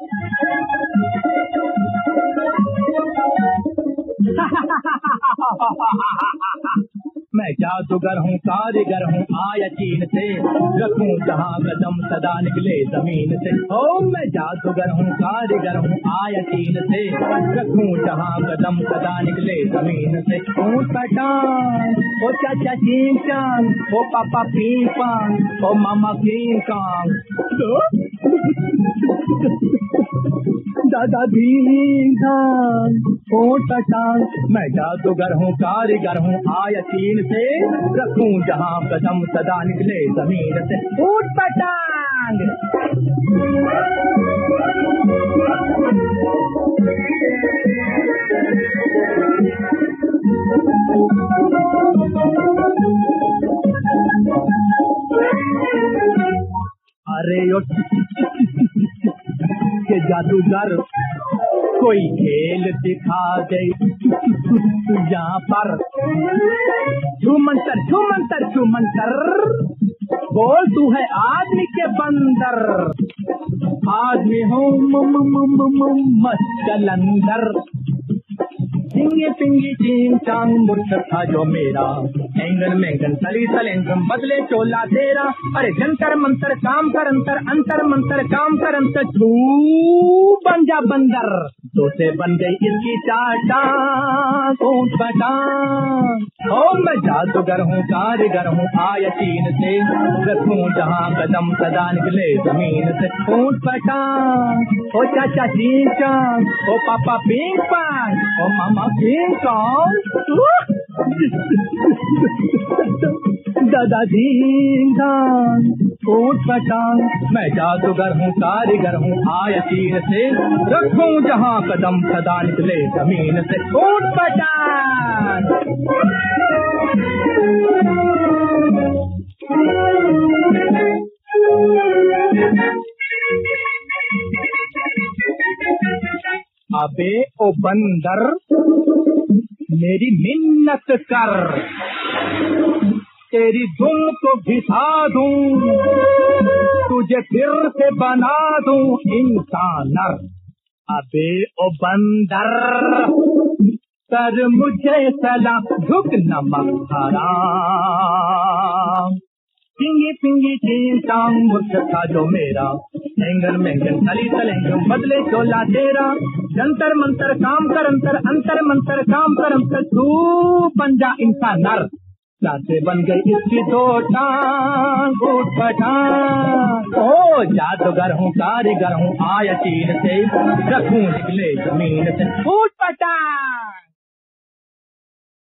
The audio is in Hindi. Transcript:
मैं जादूगर हूँ, कारीगर हूँ, आया चीन से, रखूं जहाँ कदम सदा निकले जमीन से। ओ मैं जादूगर हूँ, कारीगर हूँ, आया चीन से, रखूं जहाँ कदम सदा निकले जमीन से। ऊँट पटांग, ओ चाचा चीन चांग, ओ पापा पीं पांग, ओ मामा किंग कांग, दादा भीम धाम, ऊँट पटांग। मैं जादूगर हूँ, कारीगर हूँ, आया चीन से, रखूं जहाँ कदम सदा निकले जमीन से। ऊँट पटांग। अरे यो के जादूगर, कोई खेल दिखा दे यहाँ पर। झूमंतर झूमंतर झूमंतर, बोल तू है आदमी के बंदर। आदमी हूँ मस्त जलंधर, पिंगी पिंगी चीन चांग मुर्ख था जो मेरा, एंगन मेंगन तली तलेंगम बदले चोला तेरा। अरे जंतर मंतर काम कर अंतर, अंतर मंतर काम कर अंतर, तू बन जा बंदर। दो से बन गई इसकी चाटा ऊँट पटांग। ओ मैं जादूगर हूँ, कारीगर हूँ, आया चीन से, रखूं जहाँ कदम सदा निकले जमीन से। ऊँट पटांग, ओ चाचा चीन चांग, ओ पापा पिंग पांग, ओ मामा किंग कांग, दादा धीम धाम, ऊँट पटांग। मैं जादूगर हूँ, कारीगर हूँ, आया चीन से, रखूं जहाँ कदम सदा निकले जमीन से। ऊँट पटांग। अबे ओ बंदर, मेरी मिन्नत कर, तेरी दुम को घिसा दूं, तुझे फिर से बना दूं इंसान। अबे ओ बंदर, कर मुझे सलाम, झुक नमक हराम। पिंगी पिंगी चीन चांग मुर्ख था जो मेरा, एंगन मेंगन तली तलेंगम बदले चोला तेरा। जंतर मंतर काम कर अंतर, अंतर मंतर काम कर अंतर, तू बन जा इंसान नर। से बन गई इसकी दो टांग ऊँट पटांग। ओ जादूगर हूँ, कारीगर हूँ, आया चीन से, रखूं निकले जमीन से। ऊँट पटांग।